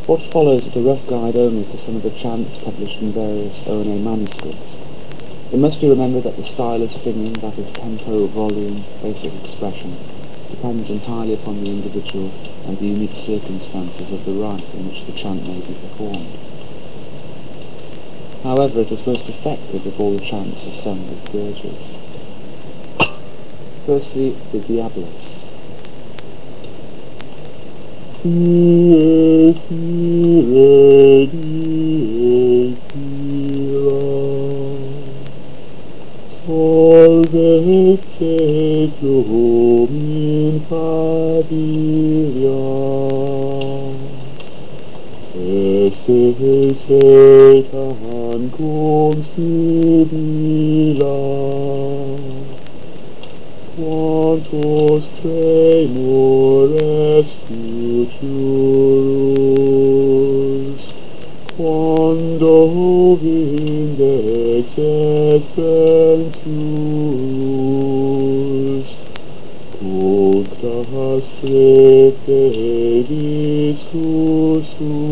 What follows is a rough guide only to some of the chants published in various O&A manuscripts. It must be remembered that the style of singing, that is tempo, volume, basic expression, depends entirely upon the individual and the unique circumstances of the rite in which the chant may be performed. However, it is most effective if all the chants are sung with dirges. Firstly, the Diabolus. Solvet seclum in familia, este Satan cum sibila, quantos tremores futurus, quando vindex est venturus, puncta strepte discussus,